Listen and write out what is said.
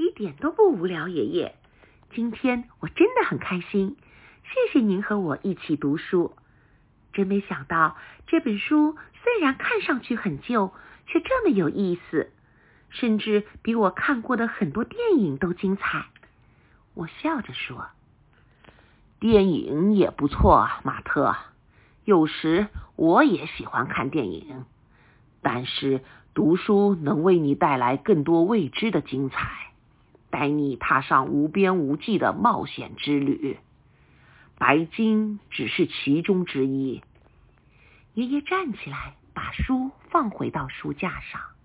一点都不无聊，爷爷。今天我真的很开心，谢谢您和我一起读书。真没想到这本书虽然看上去很旧，却这么有意思，甚至比我看过的很多电影都精彩。我笑着说， 电影也不错啊，马特。有时我也喜欢看电影，但是读书能为你带来更多未知的精彩，带你踏上无边无际的冒险之旅。白鲸只是其中之一。 爷爷站起来，把书放回到书架上。